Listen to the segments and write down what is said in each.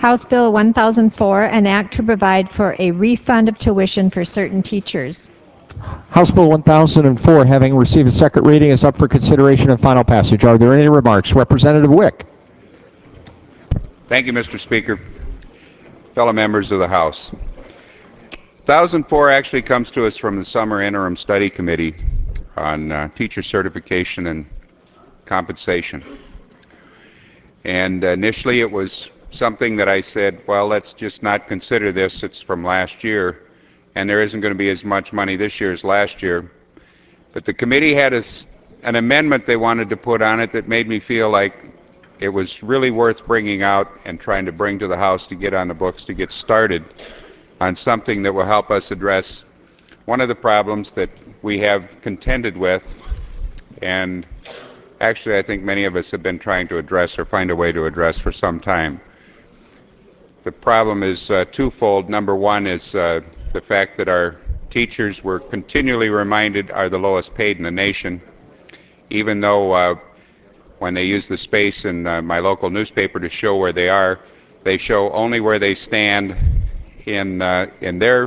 House Bill 1004, an act to provide for a refund of tuition for certain teachers. House Bill 1004, having received a second reading, is up for consideration and final passage. Are there any remarks? Representative Wick. Thank you, Mr. Speaker. Fellow members of the House. 1004 actually comes to us from the Summer Interim Study Committee on teacher certification and compensation. And initially it was something that I said, well, let's just not consider this. It's from last year, and there isn't going to be as much money this year as last year. But the committee had an amendment they wanted to put on it that made me feel like it was really worth bringing out and trying to bring to the House to get on the books, to get started on something that will help us address one of the problems that we have contended with, and actually I think many of us have been trying to address or find a way to address for some time. The problem is twofold. Number one is the fact that our teachers, were continually reminded, are the lowest paid in the nation, even though when they use the space in my local newspaper to show where they are, they show only where they stand in their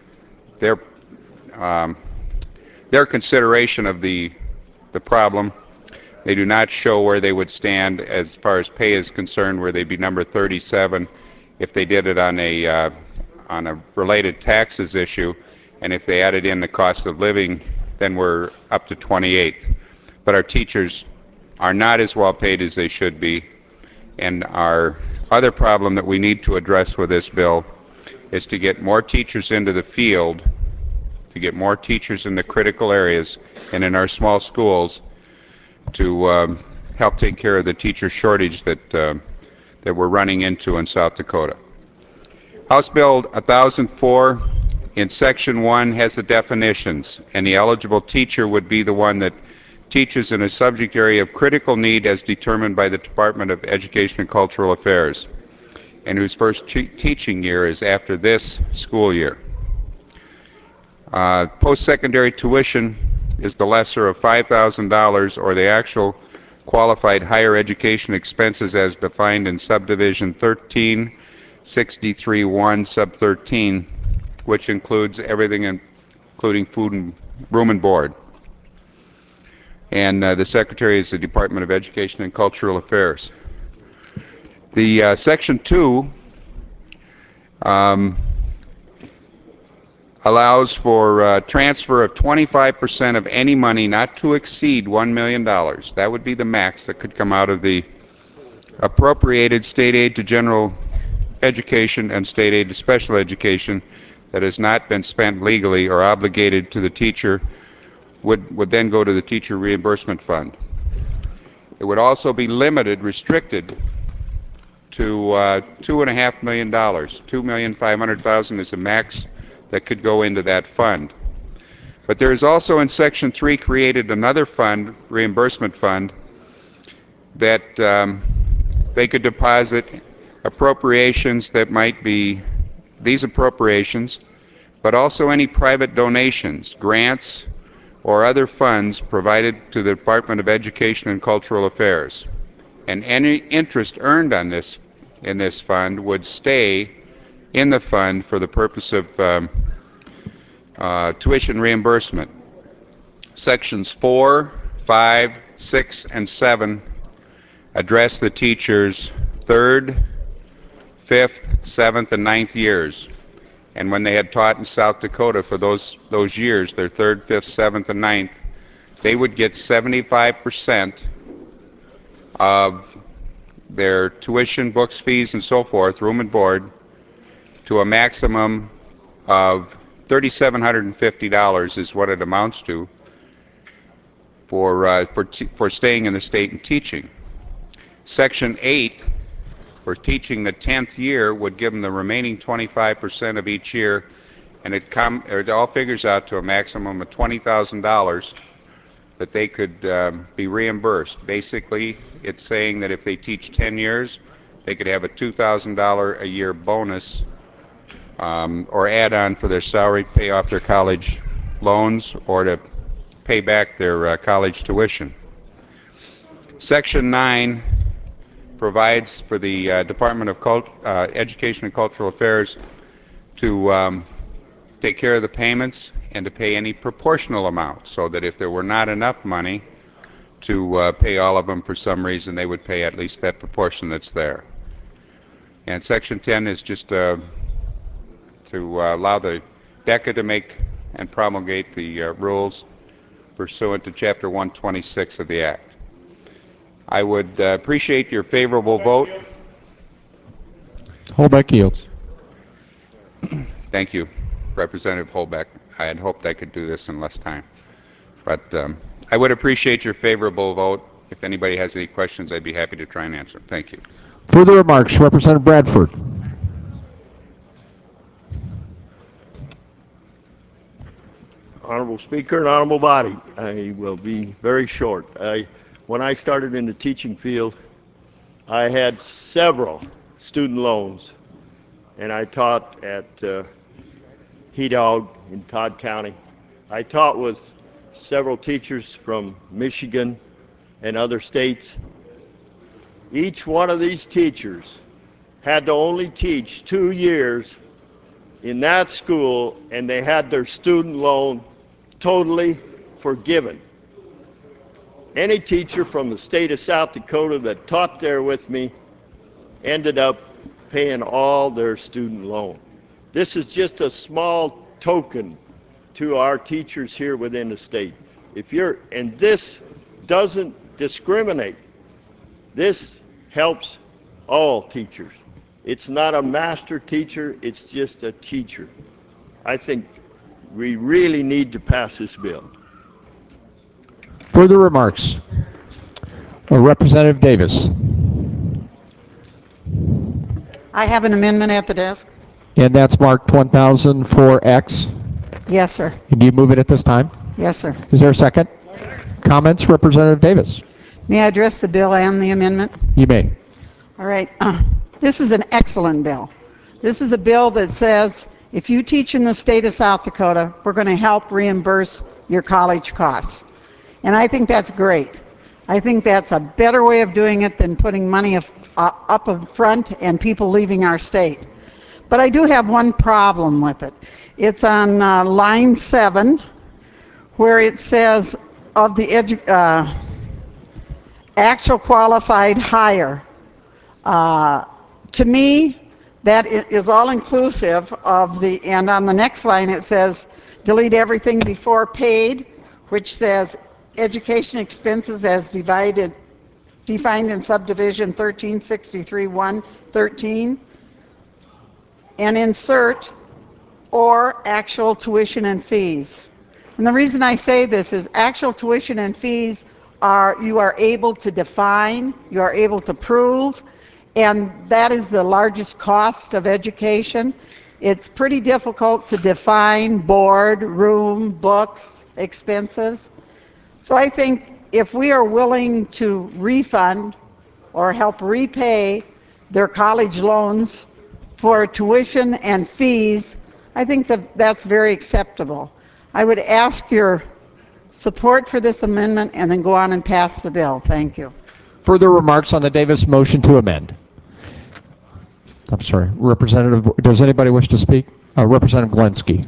consideration of the problem. They do not show where they would stand as far as pay is concerned, where they'd be number 37 if they did it on a related taxes issue, and if they added in the cost of living, then we're up to 28th. But our teachers are not as well paid as they should be, and our other problem that we need to address with this bill is to get more teachers into the field, to get more teachers in the critical areas and in our small schools to help take care of the teacher shortage that we're running into in South Dakota. House Bill 1004 in Section 1 has the definitions, and the eligible teacher would be the one that teaches in a subject area of critical need as determined by the Department of Education and Cultural Affairs, and whose first teaching year is after this school year. Post-secondary tuition is the lesser of $5,000 or the actual qualified higher education expenses as defined in subdivision 1363.1 sub 13, which includes everything including food and room and board. And the Secretary is the Department of Education and Cultural Affairs. The Section 2 allows for transfer of 25% of any money not to exceed $1 million. That would be the max that could come out of the appropriated state aid to general education and state aid to special education that has not been spent legally or obligated to the teacher would then go to the teacher reimbursement fund. It would also be limited, restricted to $2.5 million. $2,500,000 is the max that could go into that fund. But there is also in Section 3 created another fund, reimbursement fund, that they could deposit appropriations that might be these appropriations, but also any private donations, grants, or other funds provided to the Department of Education and Cultural Affairs. And any interest earned on this in this fund would stay in the fund for the purpose of tuition reimbursement. Sections 4, 5, 6, and 7 address the teachers' 3rd, 5th, 7th, and 9th years. And when they had taught in South Dakota for those years, their 3rd, 5th, 7th, and 9th, they would get 75% of their tuition, books, fees, and so forth, room and board, to a maximum of $3,750 is what it amounts to for staying in the state and teaching. Section 8, for teaching the 10th year, would give them the remaining 25% of each year, and it all figures out to a maximum of $20,000 that they could be reimbursed. Basically, it's saying that if they teach 10 years, they could have a $2,000 a year bonus or add-on for their salary to pay off their college loans or to pay back their college tuition. Section 9 provides for the Department of Education and Cultural Affairs to take care of the payments and to pay any proportional amount, so that if there were not enough money to pay all of them for some reason, they would pay at least that proportion that's there. And Section 10 is just to allow the DECA to make and promulgate the rules pursuant to Chapter 126 of the Act. I would appreciate your favorable vote. Holbeck yields. Thank you, Representative Holbeck. I had hoped I could do this in less time. But I would appreciate your favorable vote. If anybody has any questions, I'd be happy to try and answer them. Thank you. Further remarks, Representative Bradford. Honorable Speaker and Honorable Body, I will be very short. When I started in the teaching field, I had several student loans, and I taught at Hedog in Todd County. I taught with several teachers from Michigan and other states. Each one of these teachers had to only teach 2 years in that school, and they had their student loan totally forgiven. Any teacher from the state of South Dakota that taught there with me ended up paying all their student loan. This is just a small token to our teachers here within the state. And this doesn't discriminate. This helps all teachers. It's not a master teacher, it's just a teacher. I think we really need to pass this bill. Further remarks, Representative Davis. I have an amendment at the desk. And that's marked 1004X. Yes, sir. Do you move it at this time? Yes, sir. Is there a second? Comments, Representative Davis? May I address the bill and the amendment? You may. All right. This is an excellent bill. This is a bill that says if you teach in the state of South Dakota, we're going to help reimburse your college costs. And I think that's great. I think that's a better way of doing it than putting money up front and people leaving our state. But I do have one problem with it. It's on line 7, where it says of the actual qualified hire. To me, that is all inclusive of the, and on the next line it says delete everything before paid, which says education expenses as defined in subdivision 1363.1.13, and insert or actual tuition and fees. And the reason I say this is actual tuition and fees you are able to define, you are able to prove, and that is the largest cost of education. It's pretty difficult to define board, room, books, expenses. So I think if we are willing to refund or help repay their college loans for tuition and fees, I think that's very acceptable. I would ask your support for this amendment and then go on and pass the bill. Thank you. Further remarks on the Davis motion to amend? I'm sorry, Representative, does anybody wish to speak? Representative Glenski.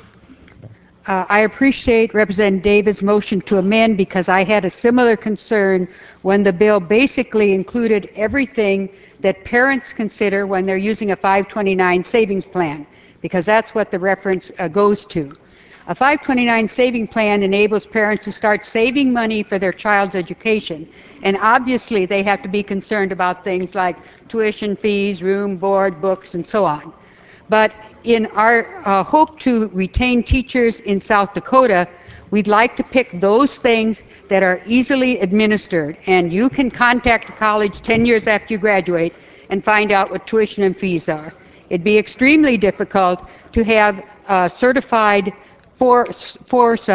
I appreciate Representative Davis' motion to amend because I had a similar concern when the bill basically included everything that parents consider when they're using a 529 savings plan, because that's what the reference goes to. A 529 saving plan enables parents to start saving money for their child's education, and obviously they have to be concerned about things like tuition fees, room, board, books, and so on. But in our hope to retain teachers in South Dakota, we'd like to pick those things that are easily administered, and you can contact a college 10 years after you graduate and find out what tuition and fees are. It'd be extremely difficult to have a certified source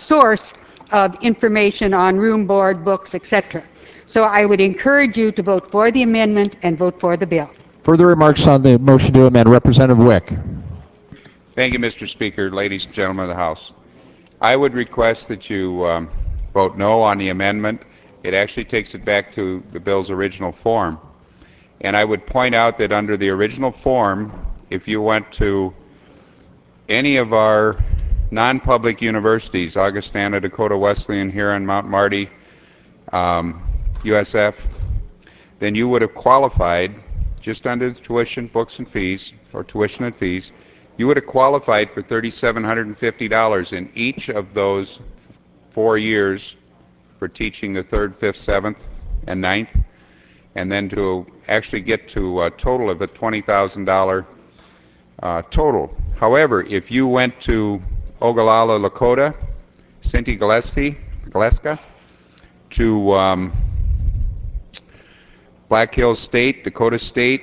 of information on room, board, books, etc. So I would encourage you to vote for the amendment and vote for the bill. Further remarks on the motion to amend, Representative Wick. Thank you, Mr. Speaker, ladies and gentlemen of the House. I would request that you vote no on the amendment. It actually takes it back to the bill's original form. And I would point out that under the original form, if you went to any of our non-public universities, Augustana, Dakota Wesleyan, Huron, Mount Marty, USF, then you would have qualified just under the tuition, books and fees, or tuition and fees, you would have qualified for $3,750 in each of those 4 years for teaching the 3rd, 5th, 7th, and 9th, and then to actually get to a total of a $20,000 total. However, if you went to Ogallala, Lakota, Cinti Galeska, to Black Hills State, Dakota State,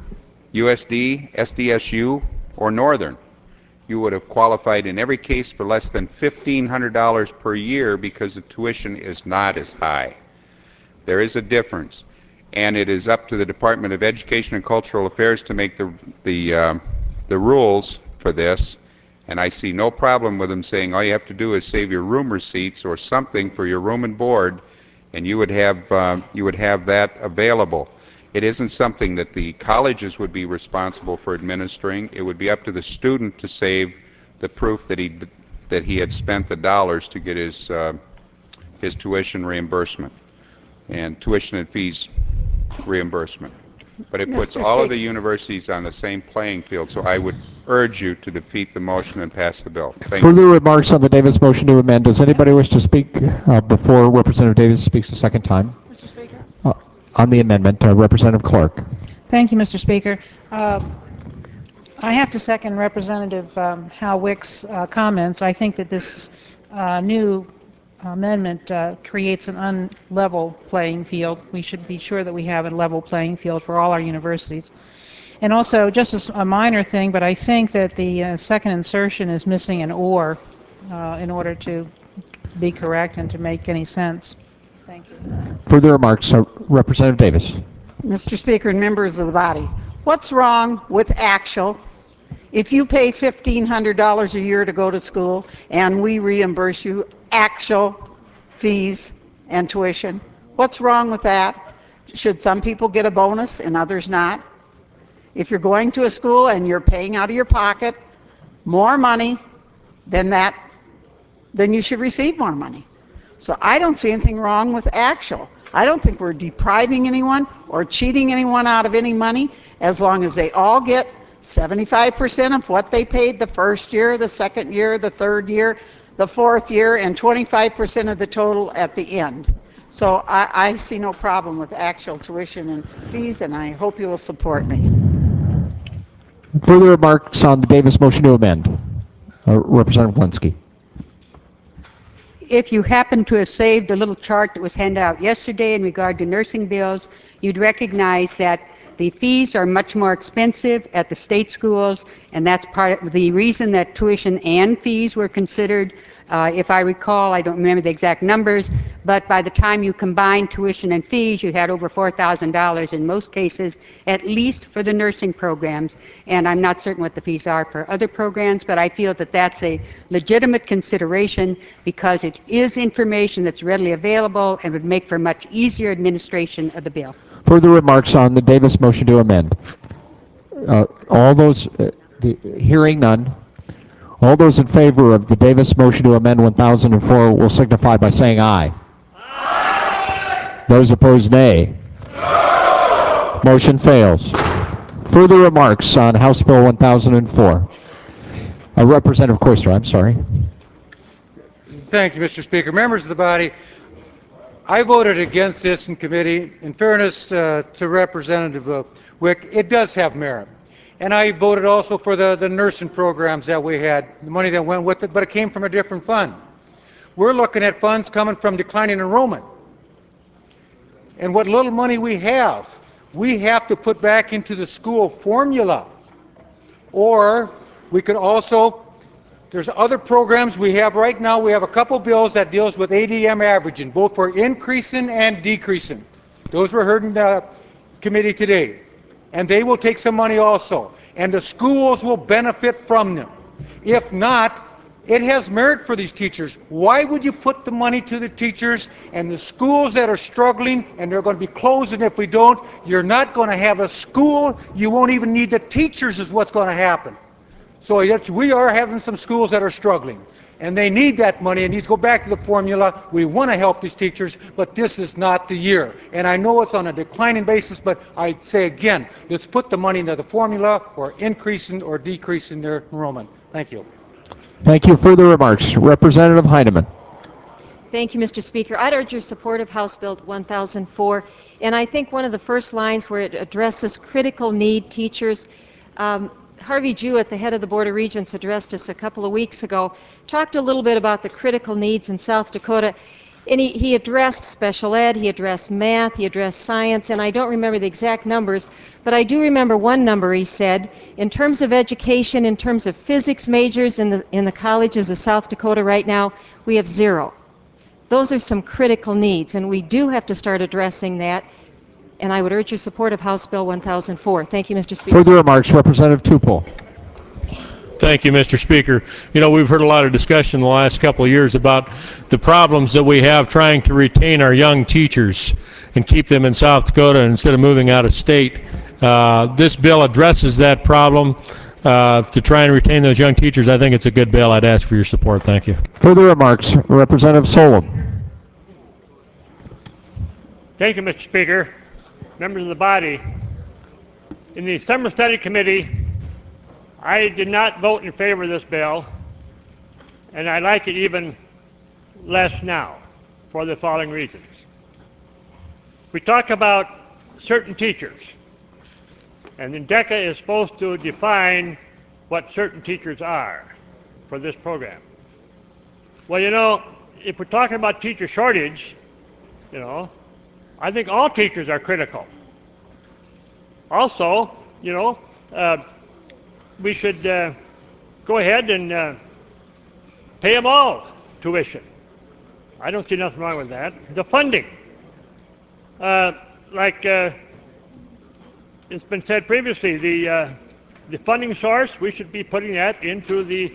USD, SDSU, or Northern, you would have qualified in every case for less than $1,500 per year because the tuition is not as high. There is a difference, and it is up to the Department of Education and Cultural Affairs to make the rules for this, and I see no problem with them saying all you have to do is save your room receipts or something for your room and board, and you would have that available. It isn't something that the colleges would be responsible for administering. It would be up to the student to save the proof that he had spent the dollars to get his tuition reimbursement and tuition and fees reimbursement. But it puts all of the universities on the same playing field, so I would urge you to defeat the motion and pass the bill. Thank you. Further remarks on the Davis motion to amend. Does anybody wish to speak before Representative Davis speaks a second time? Mr. Speaker? On the amendment, Representative Clark. Thank you, Mr. Speaker. I have to second Representative Hal Wick's comments. I think that this new amendment creates an unlevel playing field. We should be sure that we have a level playing field for all our universities. And also, just as a minor thing, but I think that the second insertion is missing an or in order to be correct and to make any sense. Thank you. Further remarks, Representative Davis. Mr. Speaker and members of the body, what's wrong with actual? If you pay $1,500 a year to go to school and we reimburse you actual fees and tuition, what's wrong with that? Should some people get a bonus and others not? If you're going to a school and you're paying out of your pocket more money than that, then you should receive more money. So I don't see anything wrong with actual. I don't think we're depriving anyone or cheating anyone out of any money as long as they all get 75% of what they paid the first year, the second year, the third year, the fourth year, and 25% of the total at the end. So I see no problem with actual tuition and fees, and I hope you will support me. Further remarks on the Davis motion to amend. Representative Glinski. If you happen to have saved the little chart that was handed out yesterday in regard to nursing bills, you'd recognize that the fees are much more expensive at the state schools, and that's part of the reason that tuition and fees were considered. If I recall, I don't remember the exact numbers, but by the time you combine tuition and fees, you had over $4,000 in most cases, at least for the nursing programs. And I'm not certain what the fees are for other programs, but I feel that that's a legitimate consideration because it is information that's readily available and would make for much easier administration of the bill. Further remarks on the Davis motion to amend. All those, hearing none, all those in favor of the Davis motion to amend 1004 will signify by saying aye. Aye. Those opposed, nay. No. Motion fails. Further remarks on House Bill 1004. Representative Coister, I'm sorry. Thank you, Mr. Speaker. Members of the body, I voted against this in committee. In fairness to Representative Wick, it does have merit. And I voted also for the nursing programs that we had, the money that went with it, but it came from a different fund. We're looking at funds coming from declining enrollment. And what little money we have to put back into the school formula. Or we could also, there's other programs we have right now. We have a couple bills that deals with ADM averaging, both for increasing and decreasing. Those were heard in the committee today. And they will take some money also. And the schools will benefit from them. If not, It has merit for these teachers. Why would you put the money to the teachers and the schools that are struggling and they're going to be closing if we don't? You're not going to have a school. You won't even need the teachers is what's going to happen. So yes, we are having some schools that are struggling. And they need that money. It needs to go back to the formula. We want to help these teachers, but this is not the year. And I know it's on a declining basis, but I say again, let's put the money into the formula or increasing or decreasing their enrollment. Thank you. Thank you. Further remarks? Representative Heineman. Thank you, Mr. Speaker. I'd urge your support of House Bill 1004. And I think one of the first lines where it addresses critical need teachers, Harvey Jewett, the head of the Board of Regents, addressed us a couple of weeks ago, talked a little bit about the critical needs in South Dakota. And he addressed special ed, he addressed math, he addressed science, and I don't remember the exact numbers, but I do remember one number he said. In terms of education, in terms of physics majors in the colleges of South Dakota right now, we have 0. Those are some critical needs, and we do have to start addressing that. And I would urge your support of House Bill 1004. Thank you, Mr. Speaker. Further remarks? Representative Tupel. Thank you, Mr. Speaker. You know, we've heard a lot of discussion in the last couple of years about the problems that we have trying to retain our young teachers and keep them in South Dakota instead of moving out of state. This bill addresses that problem to try and retain those young teachers. I think it's a good bill. I'd ask for your support. Thank you. Further remarks? Representative Solom. Thank you, Mr. Speaker. Members of the body, in the Summer Study Committee, I did not vote in favor of this bill, and I like it even less now for the following reasons. We talk about certain teachers, and then DECA is supposed to define what certain teachers are for this program. Well, you know, if we're talking about teacher shortage, you know, I think all teachers are critical. Also, you know, we should go ahead and pay them all tuition. I don't see nothing wrong with that. The funding, like it's been said previously, the funding source, we should be putting that into the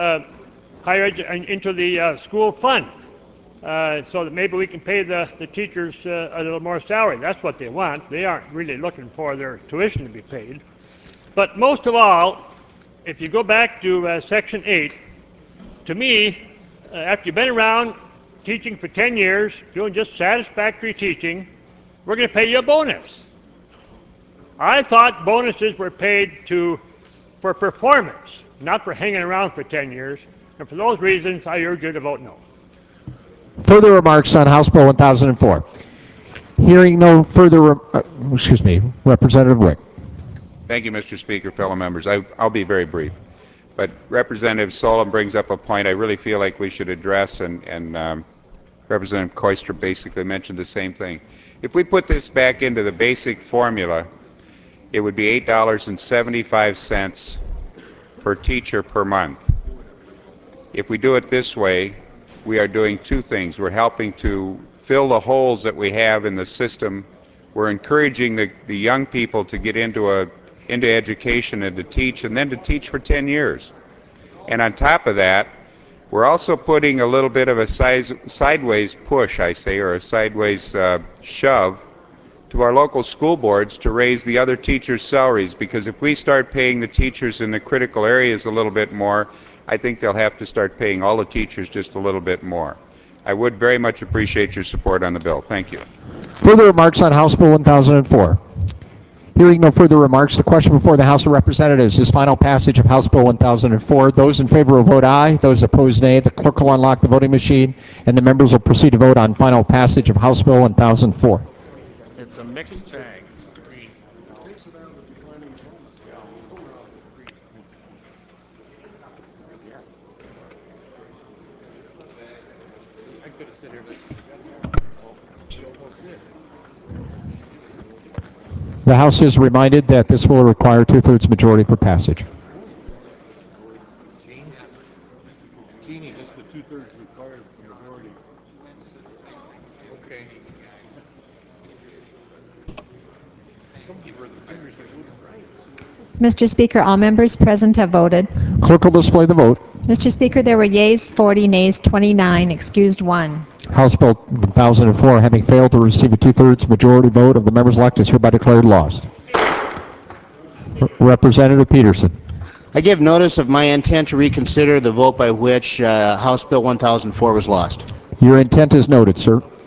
into the school fund, so that maybe we can pay the teachers a little more salary. That's what they want. They aren't really looking for their tuition to be paid. But most of all, if you go back to Section 8, to me, after you've been around teaching for 10 years, doing just satisfactory teaching, we're going to pay you a bonus. I thought bonuses were paid for performance, not for hanging around for 10 years. And for those reasons, I urge you to vote no. Further remarks on House Bill 1004? Hearing no further, Representative Wick. Thank you, Mr. Speaker, fellow members. I'll be very brief. But Representative Solom brings up a point I really feel like we should address, and Representative Koister basically mentioned the same thing. If we put this back into the basic formula, it would be $8.75 per teacher per month. If we do it this way, we are doing two things. We're helping to fill the holes that we have in the system. We're encouraging the young people to get into education and to teach, and then to teach for 10 years. And on top of that, we're also putting a little bit of a sideways push, I say, or a sideways shove to our local school boards to raise the other teachers' salaries, because if we start paying the teachers in the critical areas a little bit more, I think they'll have to start paying all the teachers just a little bit more. I would very much appreciate your support on the bill. Thank you. Further remarks on House Bill 1004? Hearing no further remarks, the question before the House of Representatives is final passage of House Bill 1004. Those in favor will vote aye. Those opposed, nay. The clerk will unlock the voting machine, and the members will proceed to vote on final passage of House Bill 1004. It's a mixed bag. The House is reminded that this will require two-thirds majority for passage. Jeannie, just the two-thirds required majority. Okay. Mr. Speaker, all members present have voted. Clerk will display the vote. Mr. Speaker, there were yeas 40, nays 29, excused 1. House Bill 1004, having failed to receive a two-thirds majority vote of the members elected, is hereby declared lost. Representative Peterson. I give notice of my intent to reconsider the vote by which House Bill 1004 was lost. Your intent is noted, sir.